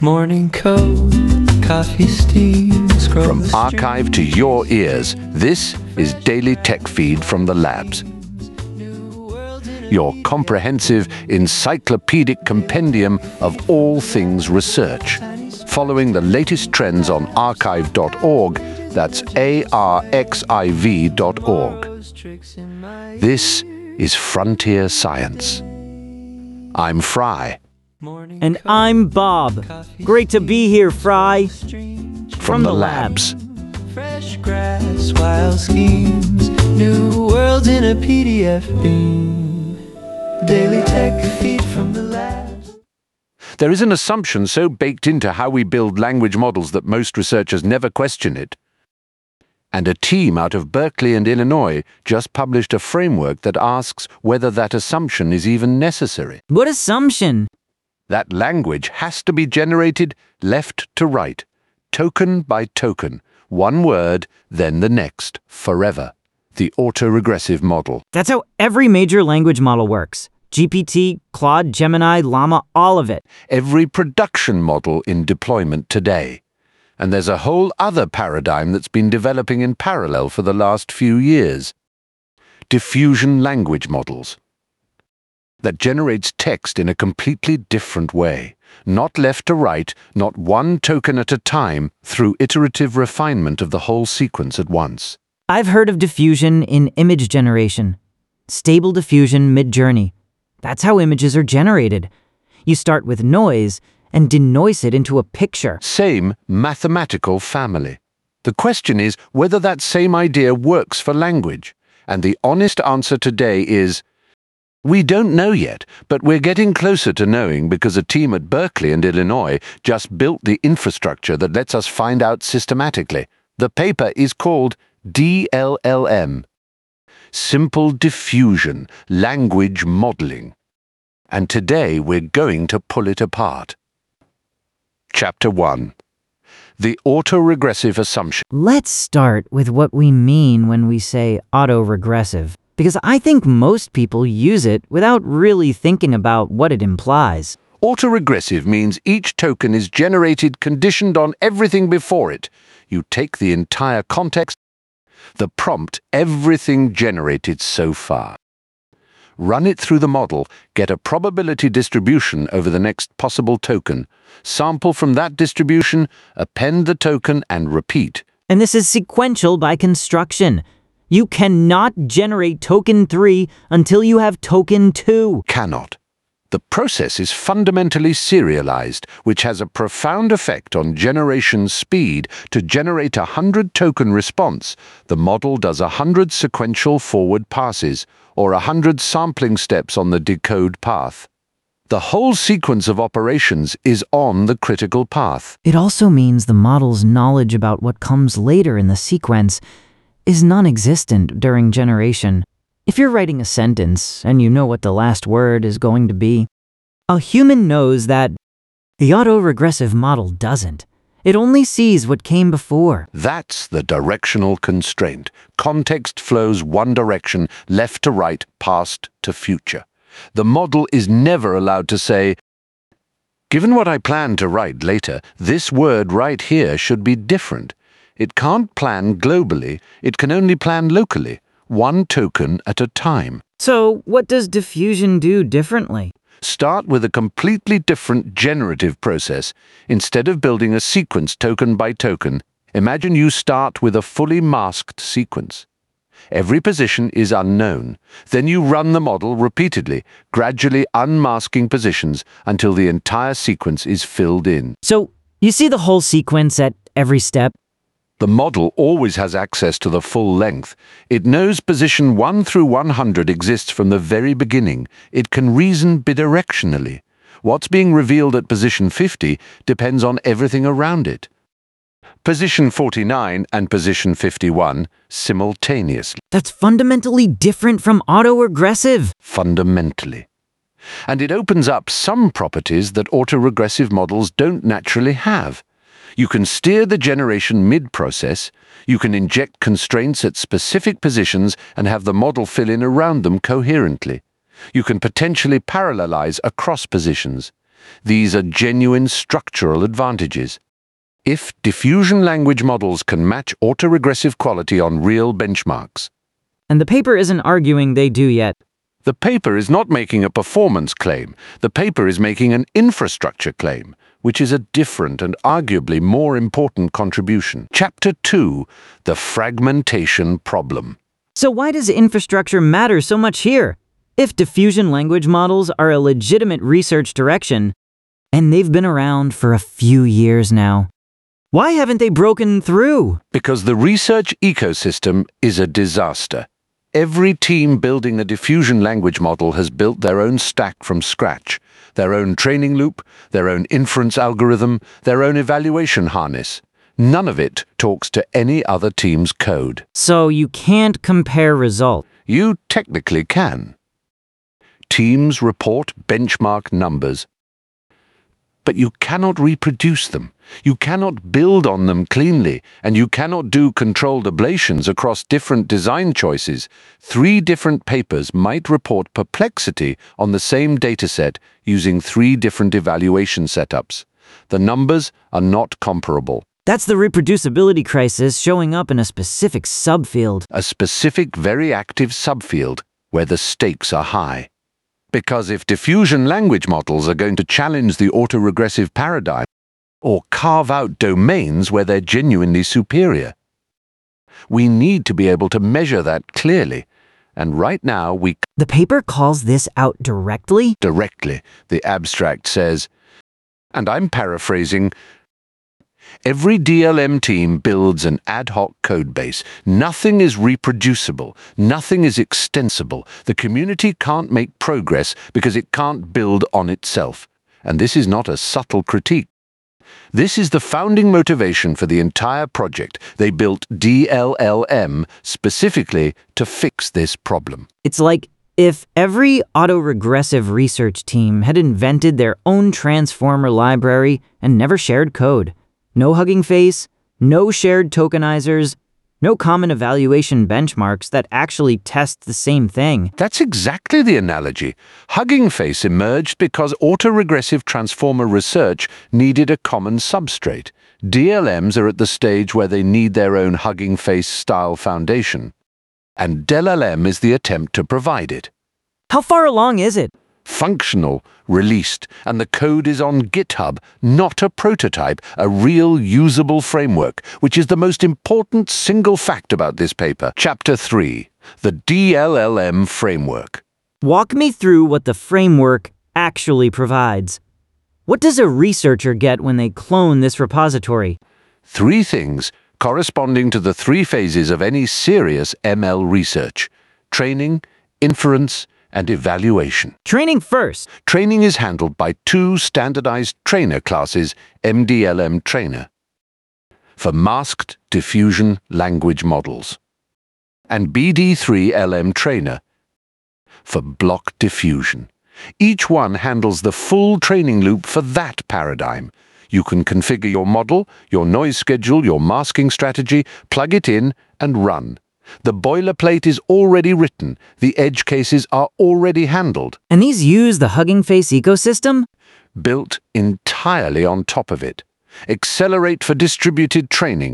Morning coat, coffee steam, scroll From the archive to your ears, this is Daily Tech Feed from the labs. Your comprehensive, encyclopedic compendium of all things research, following the latest trends on archive.org, that's arxiv.org. This is Frontier Science. I'm Fry. And I'm Bob. Great to be here, Fry. From the labs. Fresh grass, wild schemes, new worlds in a PDF beam. Daily Tech Feed from the labs. There is an assumption so baked into how we build language models that most researchers never question it. And a team out of Berkeley and Illinois just published a framework that asks whether that assumption is even necessary. What assumption? That language has to be generated left to right, token by token, one word, then the next, forever. The autoregressive model. That's how every major language model works. GPT, Claude, Gemini, Llama, all of it. Every production model in deployment today. And there's a whole other paradigm that's been developing in parallel for the last few years. Diffusion language models. That generates text in a completely different way, not left to right, not one token at a time, through iterative refinement of the whole sequence at once. I've heard of diffusion in image generation. Stable diffusion mid-journey. That's how images are generated. You start with noise and denoise it into a picture. Same mathematical family. The question is whether that same idea works for language, and the honest answer today is we don't know yet, but we're getting closer to knowing because a team at Berkeley and Illinois just built the infrastructure that lets us find out systematically. The paper is called DLLM, Simple Diffusion Language Modeling. And today we're going to pull it apart. Chapter 1. The autoregressive assumption. Let's start with what we mean when we say autoregressive, because I think most people use it without really thinking about what it implies. Autoregressive means each token is generated conditioned on everything before it. You take the entire context, the prompt, everything generated so far. Run it through the model, get a probability distribution over the next possible token, sample from that distribution, append the token, and repeat. And this is sequential by construction. You cannot generate token 3 until you have token 2. Cannot. The process is fundamentally serialized, which has a profound effect on generation speed. To generate a 100-token response, the model does 100 sequential forward passes, or 100 sampling steps on the decode path. The whole sequence of operations is on the critical path. It also means the model's knowledge about what comes later in the sequence is non-existent during generation. If you're writing a sentence and you know what the last word is going to be, a human knows that. The autoregressive model doesn't. It only sees what came before. That's the directional constraint. Context flows one direction, left to right, past to future. The model is never allowed to say, given what I plan to write later, this word right here should be different. It can't plan globally, it can only plan locally, one token at a time. So, what does diffusion do differently? Start with a completely different generative process. Instead of building a sequence token by token, imagine you start with a fully masked sequence. Every position is unknown. Then you run the model repeatedly, gradually unmasking positions until the entire sequence is filled in. So, you see the whole sequence at every step? The model always has access to the full length. It knows position 1 through 100 exists from the very beginning. It can reason bidirectionally. What's being revealed at position 50 depends on everything around it. Position 49 and position 51 simultaneously. That's fundamentally different from autoregressive. Fundamentally. And it opens up some properties that autoregressive models don't naturally have. You can steer the generation mid-process, you can inject constraints at specific positions and have the model fill in around them coherently. You can potentially parallelize across positions. These are genuine structural advantages. If diffusion language models can match autoregressive quality on real benchmarks. And the paper isn't arguing they do yet. The paper is not making a performance claim. The paper is making an infrastructure claim, which is a different and arguably more important contribution. Chapter 2, The Fragmentation Problem. So why does infrastructure matter so much here? If diffusion language models are a legitimate research direction, and they've been around for a few years now, why haven't they broken through? Because the research ecosystem is a disaster. Every team building the diffusion language model has built their own stack from scratch, their own training loop, their own inference algorithm, their own evaluation harness. None of it talks to any other team's code. So you can't compare results. You technically can. Teams report benchmark numbers, but you cannot reproduce them. You cannot build on them cleanly, and you cannot do controlled ablations across different design choices. 3 different papers might report perplexity on the same dataset using 3 different evaluation setups. The numbers are not comparable. That's the reproducibility crisis showing up in a specific subfield. A specific, very active subfield where the stakes are high. Because if diffusion language models are going to challenge the autoregressive paradigm, or carve out domains where they're genuinely superior, we need to be able to measure that clearly. And right now we The paper calls this out directly? directly, the abstract says, and I'm paraphrasing, every DLM team builds an ad hoc codebase. Nothing is reproducible. Nothing is extensible. The community can't make progress because it can't build on itself. And this is not a subtle critique. This is the founding motivation for the entire project. They built DLLM specifically to fix this problem. It's like if every autoregressive research team had invented their own transformer library and never shared code. No Hugging Face, no shared tokenizers, no common evaluation benchmarks that actually test the same thing. That's exactly the analogy. Hugging Face emerged because autoregressive transformer research needed a common substrate. DLMs are at the stage where they need their own Hugging Face style foundation. And DLLM is the attempt to provide it. How far along is it? Functional, released, and the code is on GitHub, not a prototype, a real usable framework, which is the most important single fact about this paper. Chapter 3, the DLLM framework. Walk me through what the framework actually provides. What does a researcher get when they clone this repository? 3 things corresponding to the 3 phases of any serious ML research: training, inference, and evaluation. Training first. Training is handled by 2 standardized trainer classes, MDLM Trainer, for masked diffusion language models, and BD3LM Trainer for block diffusion. Each one handles the full training loop for that paradigm. You can configure your model, your noise schedule, your masking strategy, plug it in, and run. The boilerplate is already written. The edge cases are already handled. And these use the Hugging Face ecosystem? Built entirely on top of it. Accelerate for distributed training.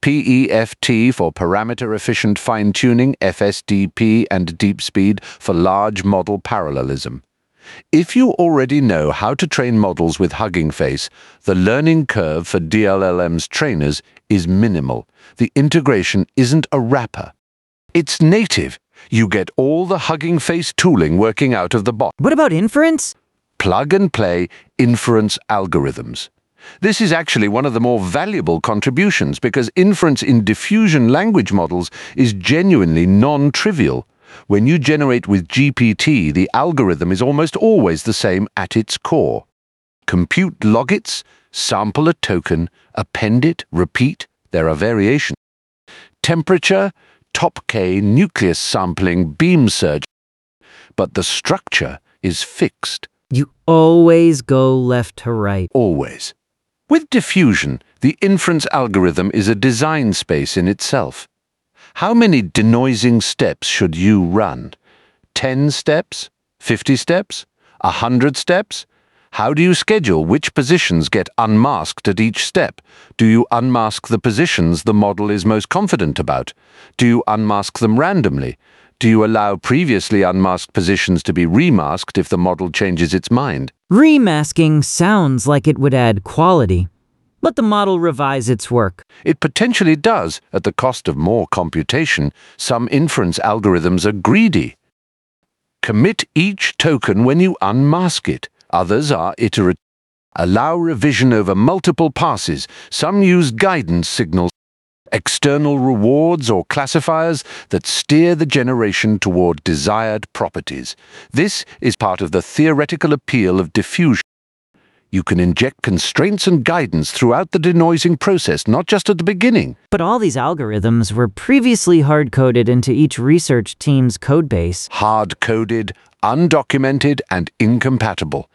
PEFT for parameter-efficient fine-tuning, FSDP, and deep speed for large model parallelism. If you already know how to train models with Hugging Face, the learning curve for DLLM's trainers is minimal. The integration isn't a wrapper. It's native. You get all the Hugging Face tooling working out of the box. What about inference? Plug-and-play inference algorithms. This is actually one of the more valuable contributions because inference in diffusion language models is genuinely non-trivial. When you generate with GPT, the algorithm is almost always the same at its core. Compute logits, sample a token, append it, repeat. There are variations. Temperature, top K, nucleus sampling, beam search. But the structure is fixed. You always go left to right. Always. With diffusion, the inference algorithm is a design space in itself. How many denoising steps should you run? 10 steps? 50 steps? 100 steps? How do you schedule which positions get unmasked at each step? Do you unmask the positions the model is most confident about? Do you unmask them randomly? Do you allow previously unmasked positions to be remasked if the model changes its mind? Remasking sounds like it would add quality. Let the model revise its work. It potentially does, at the cost of more computation. Some inference algorithms are greedy. Commit each token when you unmask it. Others are iterative. Allow revision over multiple passes. Some use guidance signals, external rewards or classifiers that steer the generation toward desired properties. This is part of the theoretical appeal of diffusion. You can inject constraints and guidance throughout the denoising process, not just at the beginning. But all these algorithms were previously hard-coded into each research team's codebase. Hard-coded, undocumented, and incompatible.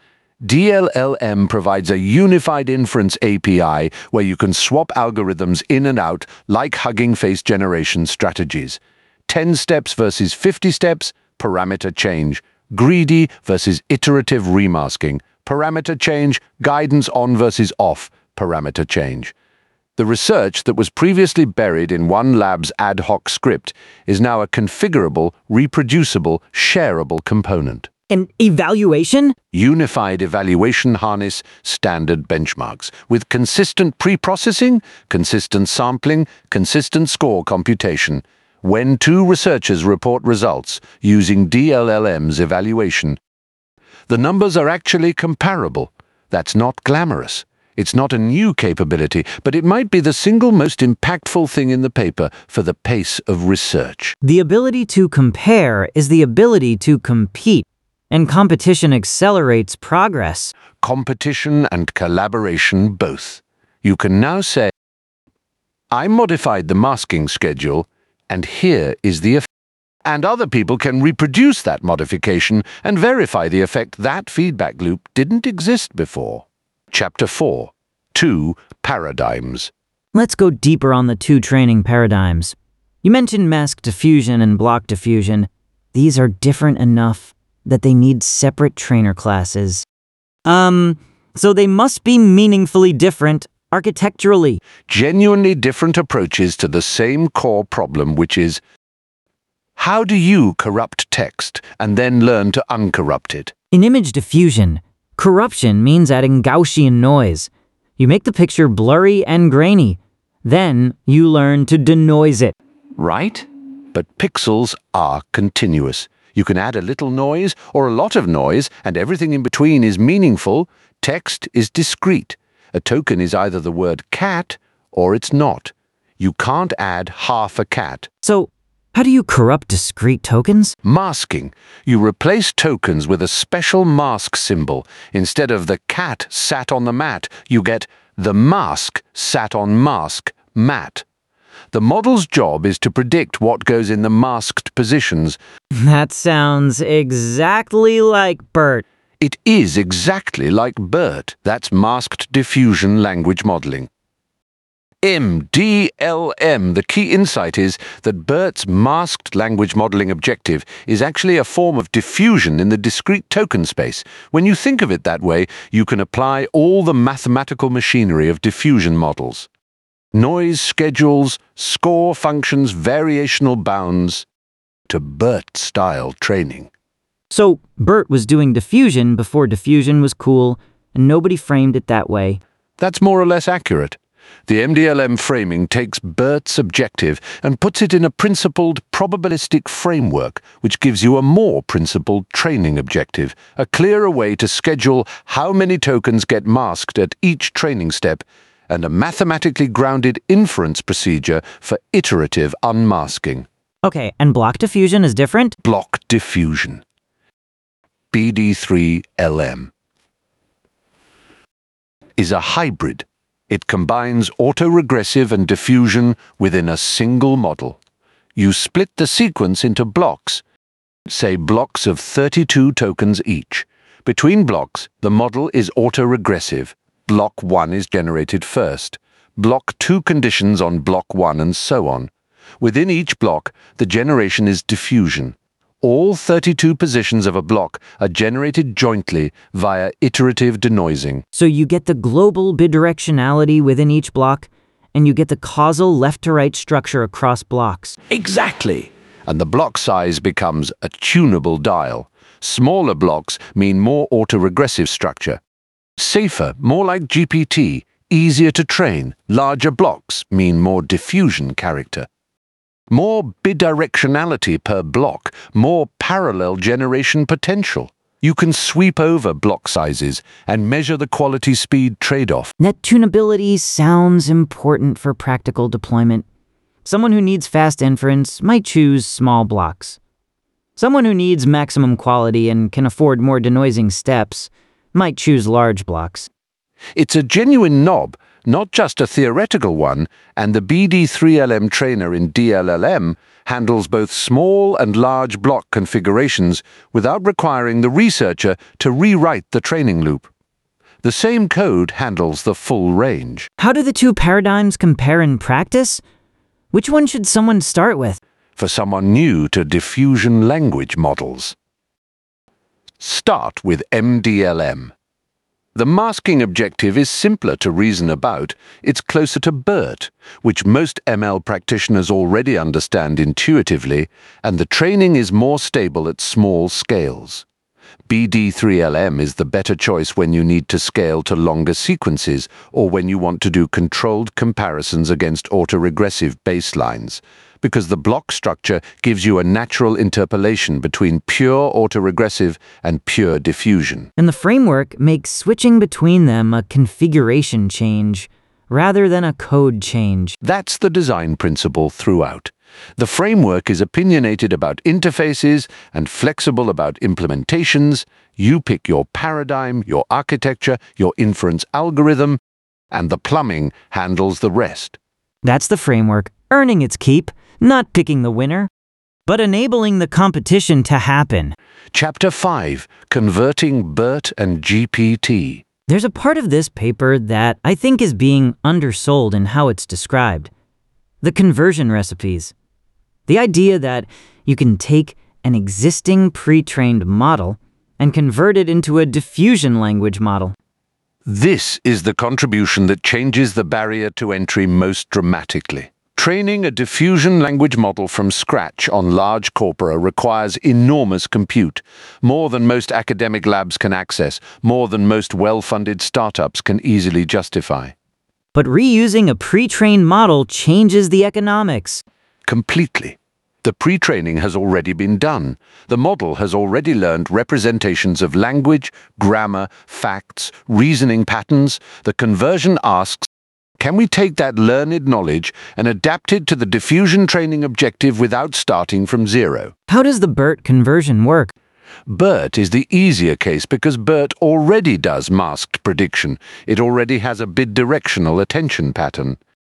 DLLM provides a unified inference API where you can swap algorithms in and out like Hugging Face generation strategies. 10 steps versus 50 steps, parameter change. Greedy versus iterative remasking. Parameter change, guidance on versus off, parameter change. The research that was previously buried in one lab's ad hoc script is now a configurable, reproducible, shareable component. An evaluation? Unified evaluation harness standard benchmarks with consistent pre-processing, consistent sampling, consistent score computation. When two researchers report results using DLLM's evaluation, the numbers are actually comparable. That's not glamorous. It's not a new capability, but it might be the single most impactful thing in the paper for the pace of research. The ability to compare is the ability to compete, and competition accelerates progress. Competition and collaboration both. You can now say, I modified the masking schedule, and here is the effect. And other people can reproduce that modification and verify the effect that feedback loop didn't exist before. Chapter 4. 2 Paradigms. Let's go deeper on the two training paradigms. You mentioned mask diffusion and block diffusion. These are different enough that they need separate trainer classes. So they must be meaningfully different architecturally. Genuinely different approaches to the same core problem, which is, how do you corrupt text and then learn to uncorrupt it? In image diffusion, corruption means adding Gaussian noise. You make the picture blurry and grainy. Then you learn to denoise it. Right? But pixels are continuous. You can add a little noise or a lot of noise, and everything in between is meaningful. Text is discrete. A token is either the word cat or it's not. You can't add half a cat. So, how do you corrupt discrete tokens? Masking. You replace tokens with a special mask symbol. Instead of the cat sat on the mat, you get the mask sat on mask, mat. The model's job is to predict what goes in the masked positions. That sounds exactly like BERT. It is exactly like BERT. That's masked diffusion language modeling. MDLM. The key insight is that BERT's masked language modeling objective is actually a form of diffusion in the discrete token space. When you think of it that way, you can apply all the mathematical machinery of diffusion models. Noise schedules, score functions, variational bounds, to BERT-style training. So, BERT was doing diffusion before diffusion was cool, and nobody framed it that way. That's more or less accurate. The MDLM framing takes BERT's objective and puts it in a principled, probabilistic framework, which gives you a more principled training objective, a clearer way to schedule how many tokens get masked at each training step, and a mathematically grounded inference procedure for iterative unmasking. Okay, and block diffusion is different? Block diffusion. BD3LM is a hybrid. It combines autoregressive and diffusion within a single model. You split the sequence into blocks, say blocks of 32 tokens each. Between blocks, the model is autoregressive. Block 1 is generated first. Block 2 conditions on block 1 and so on. Within each block, the generation is diffusion. All 32 positions of a block are generated jointly via iterative denoising. So you get the global bidirectionality within each block, and you get the causal left-to-right structure across blocks. Exactly. And the block size becomes a tunable dial. Smaller blocks mean more autoregressive structure. Safer, more like GPT, easier to train. Larger blocks mean more diffusion character. More bidirectionality per block, more parallel generation potential. You can sweep over block sizes and measure the quality-speed trade-off. Net tunability sounds important for practical deployment. Someone who needs fast inference might choose small blocks. Someone who needs maximum quality and can afford more denoising steps might choose large blocks. It's a genuine knob, not just a theoretical one, and the BD3LM trainer in DLLM handles both small and large block configurations without requiring the researcher to rewrite the training loop. The same code handles the full range. How do the two paradigms compare in practice? Which one should someone start with? For someone new to diffusion language models, start with MDLM. The masking objective is simpler to reason about. It's closer to BERT, which most ML practitioners already understand intuitively, and the training is more stable at small scales. BD3LM is the better choice when you need to scale to longer sequences or when you want to do controlled comparisons against autoregressive baselines, because the block structure gives you a natural interpolation between pure autoregressive and pure diffusion. And the framework makes switching between them a configuration change rather than a code change. That's the design principle throughout. The framework is opinionated about interfaces and flexible about implementations. You pick your paradigm, your architecture, your inference algorithm, and the plumbing handles the rest. That's the framework, earning its keep, not picking the winner, but enabling the competition to happen. Chapter 5, Converting BERT and GPT. There's a part of this paper that I think is being undersold in how it's described. The conversion recipes. The idea that you can take an existing pre-trained model and convert it into a diffusion language model. This is the contribution that changes the barrier to entry most dramatically. Training a diffusion language model from scratch on large corpora requires enormous compute, more than most academic labs can access, more than most well-funded startups can easily justify. But reusing a pre-trained model changes the economics. Completely. The pre-training has already been done. The model has already learned representations of language, grammar, facts, reasoning patterns. The conversion asks, can we take that learned knowledge and adapt it to the diffusion training objective without starting from zero? How does the BERT conversion work? BERT is the easier case because BERT already does masked prediction. It already has a bidirectional attention pattern.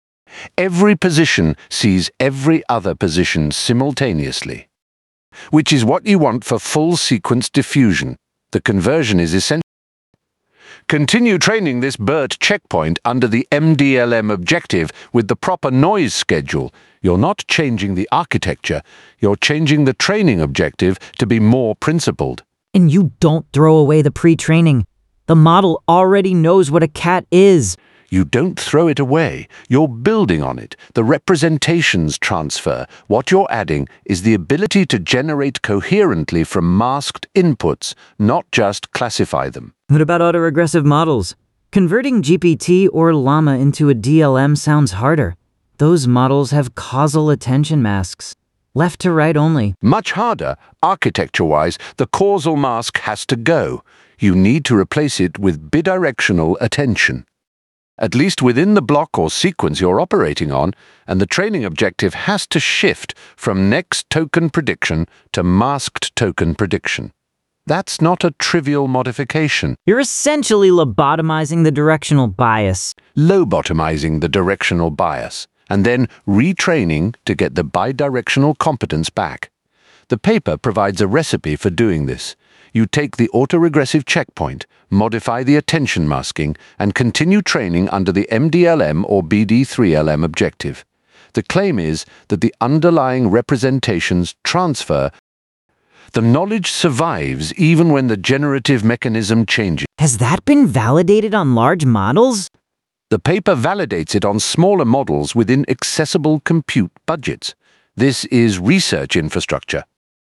Every position sees every other position simultaneously, which is what you want for full sequence diffusion. The conversion is essential. Continue training this BERT checkpoint under the MDLM objective with the proper noise schedule. You're not changing the architecture, you're changing the training objective to be more principled. And you don't throw away the pre-training. The model already knows what a cat is. You don't throw it away, you're building on it. The representations transfer. What you're adding is the ability to generate coherently from masked inputs, not just classify them. What about autoregressive models? Converting GPT or Llama into a DLM sounds harder. Those models have causal attention masks, left to right only. Much harder. Architecture-wise, the causal mask has to go. You need to replace it with bidirectional attention, at least within the block or sequence you're operating on, and the training objective has to shift from next token prediction to masked token prediction. That's not a trivial modification. You're essentially lobotomizing the directional bias. Lobotomizing the directional bias, and then retraining to get the bidirectional competence back. The paper provides a recipe for doing this. You take the autoregressive checkpoint, modify the attention masking, and continue training under the MDLM or BD3LM objective. The claim is that the underlying representations transfer The knowledge survives even when the generative mechanism changes. Has that been validated on large models? The paper validates it on smaller models within accessible compute budgets. This is research infrastructure.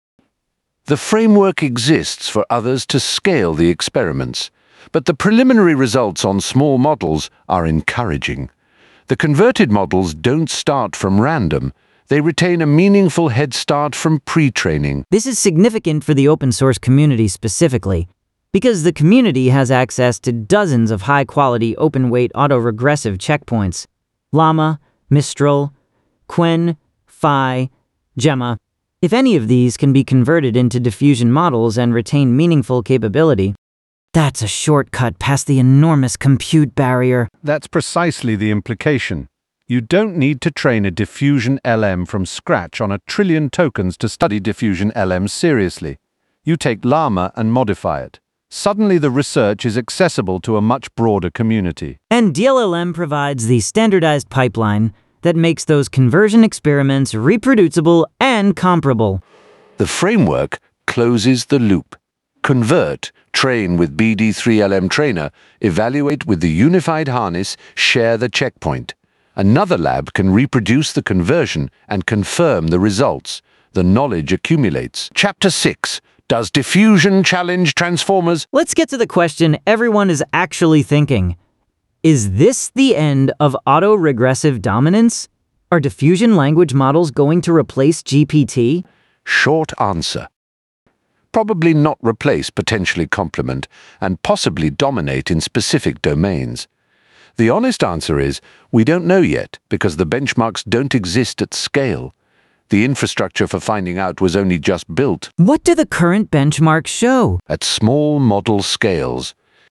The framework exists for others to scale the experiments, but the preliminary results on small models are encouraging. The converted models don't start from random. They retain a meaningful head start from pre-training. This is significant for the open source community specifically, because the community has access to dozens of high-quality open-weight autoregressive checkpoints. Llama, Mistral, Qwen, Phi, Gemma. If any of these can be converted into diffusion models and retain meaningful capability, that's a shortcut past the enormous compute barrier. That's precisely the implication. You don't need to train a diffusion LM from scratch on 1 trillion tokens to study diffusion LM seriously. You take Llama and modify it. Suddenly the research is accessible to a much broader community. And DLLM provides the standardized pipeline that makes those conversion experiments reproducible and comparable. The framework closes the loop. Convert, train with BD3LM Trainer, evaluate with the unified harness, share the checkpoint. Another lab can reproduce the conversion and confirm the results. The knowledge accumulates. Chapter 6. Does diffusion challenge transformers? Let's get to the question everyone is actually thinking. Is this the end of autoregressive dominance? Are diffusion language models going to replace GPT? Short answer. Probably not replace, potentially complement, and possibly dominate in specific domains. The honest answer is, we don't know yet, because the benchmarks don't exist at scale. The infrastructure for finding out was only just built. What do the current benchmarks show? At small model scales.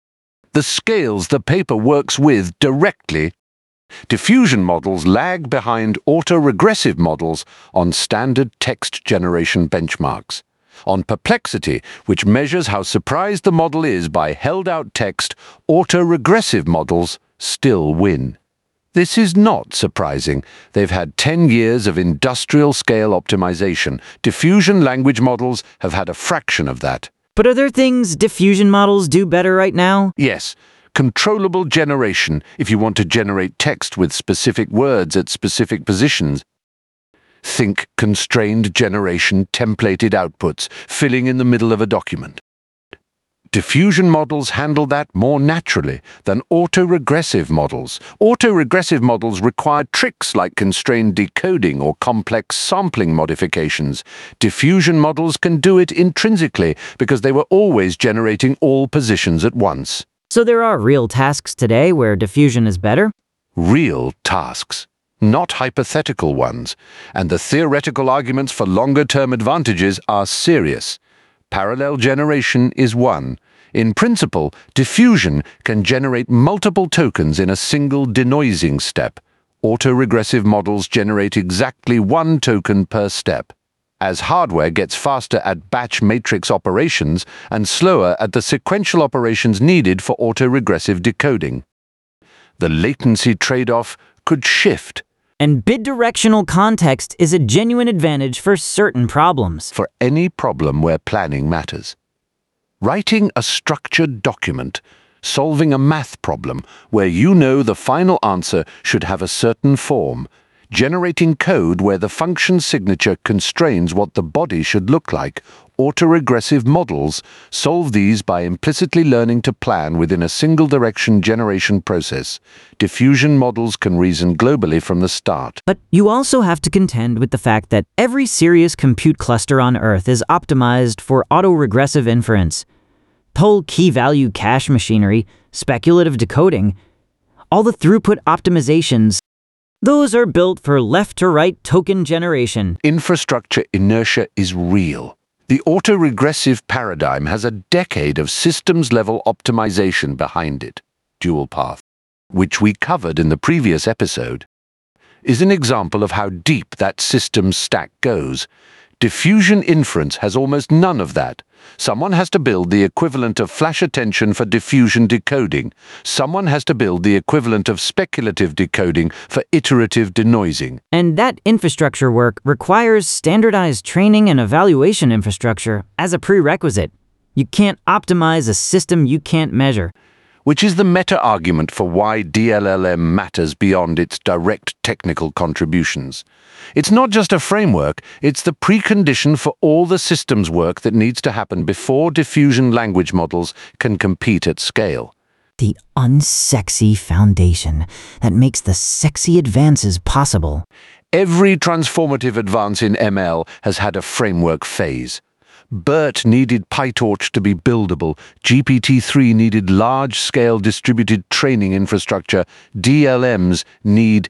The scales the paper works with directly. Diffusion models lag behind autoregressive models on standard text generation benchmarks. On Perplexity, which measures how surprised the model is by held-out text, autoregressive models still win. This is not surprising. They've had 10 years of industrial-scale optimization. Diffusion language models have had a fraction of that. But are there things diffusion models do better right now? Yes. Controllable generation, if you want to generate text with specific words at specific positions. Think constrained generation, templated outputs, filling in the middle of a document. Diffusion models handle that more naturally than autoregressive models. Autoregressive models require tricks like constrained decoding or complex sampling modifications. Diffusion models can do it intrinsically because they were always generating all positions at once. So there are real tasks today where diffusion is better? Real tasks, not hypothetical ones. And the theoretical arguments for longer-term advantages are serious. Parallel generation is one. In principle, diffusion can generate multiple tokens in a single denoising step. Autoregressive models generate exactly one token per step. As hardware gets faster at batch matrix operations and slower at the sequential operations needed for autoregressive decoding, the latency trade-off could shift. And bidirectional context is a genuine advantage for certain problems. For any problem where planning matters. Writing a structured document, solving a math problem where you know the final answer should have a certain form, generating code where the function signature constrains what the body should look like. Autoregressive models solve these by implicitly learning to plan within a single-direction generation process. Diffusion models can reason globally from the start. But you also have to contend with the fact that every serious compute cluster on Earth is optimized for autoregressive inference. The whole key-value cache machinery, speculative decoding, all the throughput optimizations, those are built for left-to-right token generation. Infrastructure inertia is real. The autoregressive paradigm has a decade of systems-level optimization behind it. Dual path, which we covered in the previous episode, is an example of how deep that systems stack goes. Diffusion inference has almost none of that, Someone has to build the equivalent of flash attention for diffusion decoding. Someone has to build the equivalent of speculative decoding for iterative denoising. And that infrastructure work requires standardized training and evaluation infrastructure as a prerequisite. You can't optimize a system you can't measure. Which is the meta-argument for why DLLM matters beyond its direct technical contributions. It's not just a framework, it's the precondition for all the systems work that needs to happen before diffusion language models can compete at scale. The unsexy foundation that makes the sexy advances possible. Every transformative advance in ML has had a framework phase. BERT needed PyTorch to be buildable. GPT-3 needed large-scale distributed training infrastructure. DLMs need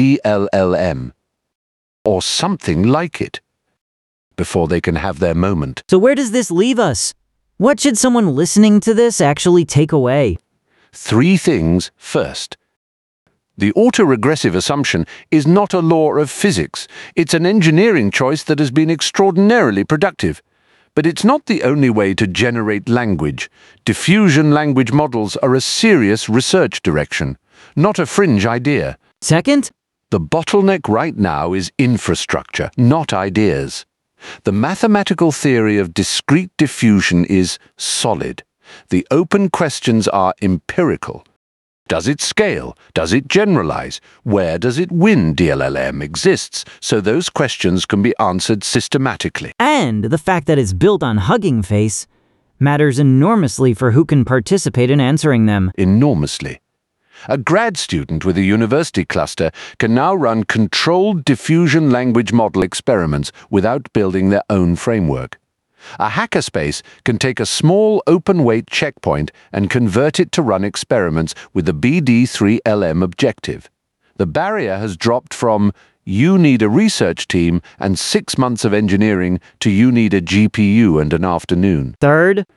DLLM. Or something like it, before they can have their moment. So where does this leave us? What should someone listening to this actually take away? 3 things first. The autoregressive assumption is not a law of physics. It's an engineering choice that has been extraordinarily productive. But it's not the only way to generate language. Diffusion language models are a serious research direction, not a fringe idea. Second? The bottleneck right now is infrastructure, not ideas. The mathematical theory of discrete diffusion is solid. The open questions are empirical. Does it scale? Does it generalize? Where does it win? DLLM exists, so those questions can be answered systematically. And the fact that it's built on Hugging Face matters enormously for who can participate in answering them. Enormously. A grad student with a university cluster can now run controlled diffusion language model experiments without building their own framework. A hackerspace can take a small open-weight checkpoint and convert it to run experiments with the BD3LM objective. The barrier has dropped from you need a research team and 6 months of engineering to you need a GPU and an afternoon. Third?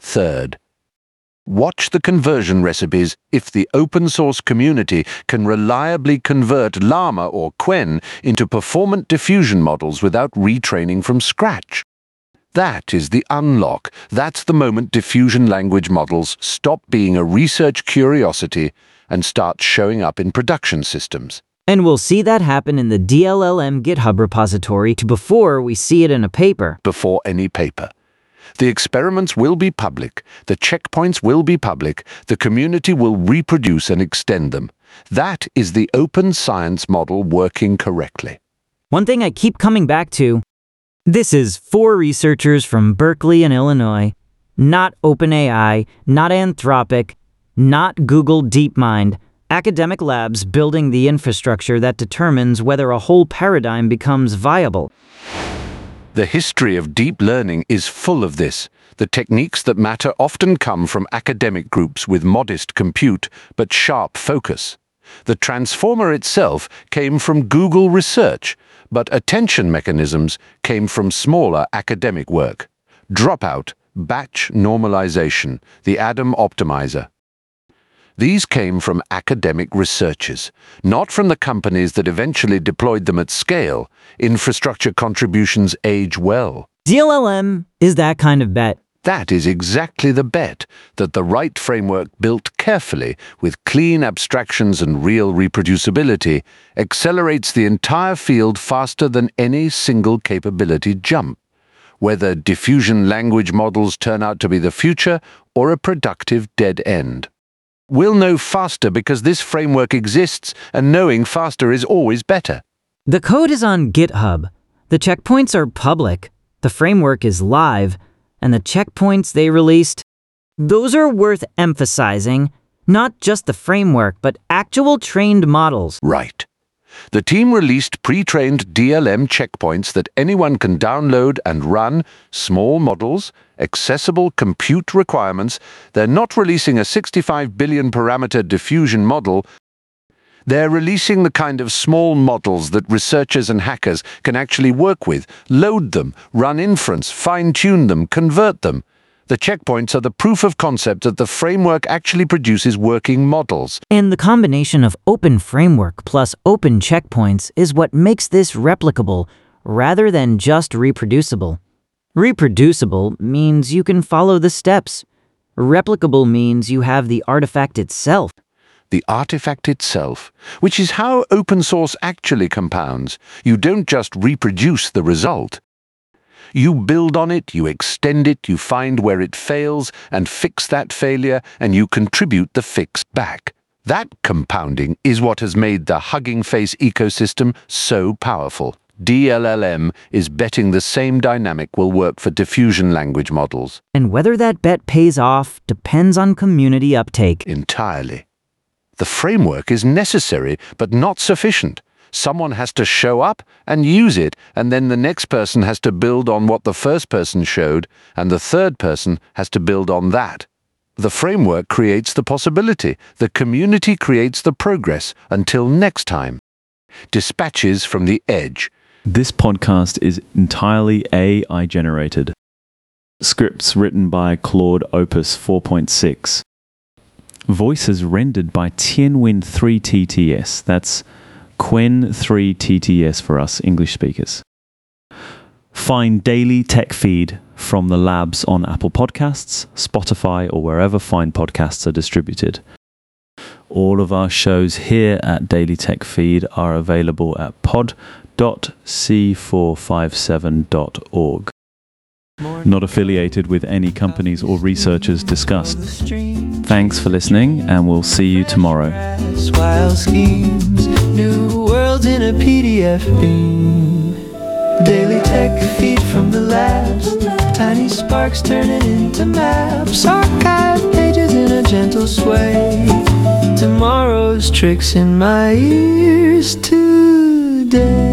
Watch the conversion recipes if the open-source community can reliably convert Llama or Qwen into performant diffusion models without retraining from scratch. That is the unlock. That's the moment diffusion language models stop being a research curiosity and start showing up in production systems. And we'll see that happen in the DLLM GitHub repository before we see it in a paper. Before any paper. The experiments will be public, the checkpoints will be public, the community will reproduce and extend them. That is the open science model working correctly. One thing I keep coming back to, this is 4 researchers from Berkeley and Illinois, not OpenAI, not Anthropic, not Google DeepMind, academic labs building the infrastructure that determines whether a whole paradigm becomes viable. The history of deep learning is full of this. The techniques that matter often come from academic groups with modest compute but sharp focus. The transformer itself came from Google research, but attention mechanisms came from smaller academic work. Dropout, batch normalization, the Adam optimizer. These came from academic researchers, not from the companies that eventually deployed them at scale. Infrastructure contributions age well. DLLM is that kind of bet. That is exactly the bet, that the right framework built carefully with clean abstractions and real reproducibility accelerates the entire field faster than any single capability jump, whether diffusion language models turn out to be the future or a productive dead end. We'll know faster because this framework exists, and knowing faster is always better. The code is on GitHub. The checkpoints are public. The framework is live. And the checkpoints they released, those are worth emphasizing. Not just the framework, but actual trained models. Right. The team released pre-trained DLM checkpoints that anyone can download and run, small models, accessible compute requirements. They're not releasing a 65 billion parameter diffusion model. They're releasing the kind of small models that researchers and hackers can actually work with, load them, run inference, fine-tune them, convert them. The checkpoints are the proof of concept that the framework actually produces working models. And the combination of open framework plus open checkpoints is what makes this replicable rather than just reproducible. Reproducible means you can follow the steps. Replicable means you have the artifact itself. The artifact itself, which is how open source actually compounds. You don't just reproduce the result. You build on it, you extend it, you find where it fails and fix that failure, and you contribute the fix back. That compounding is what has made the Hugging Face ecosystem so powerful. DLLM is betting the same dynamic will work for diffusion language models. And whether that bet pays off depends on community uptake. Entirely. The framework is necessary, but not sufficient. Someone has to show up and use it, and then the next person has to build on what the first person showed, and the third person has to build on that. The framework creates the possibility. The community creates the progress. Until next time. Dispatches from the Edge. This podcast is entirely AI generated. Scripts written by Claude Opus 4.6. Voices rendered by Tianwen 3TTS. That's Qwen 3TTS for us English speakers. Find Daily Tech Feed from the labs on Apple Podcasts, Spotify, or wherever fine podcasts are distributed. All of our shows here at Daily Tech Feed are available at pod.c457.org. Not affiliated with any companies or researchers discussed. Thanks for listening, and we'll see you tomorrow. Wild schemes, new worlds in a PDF beam. Daily tech feed from the labs, tiny sparks turning into maps. Archive pages in a gentle sway. Tomorrow's tricks in my ears today.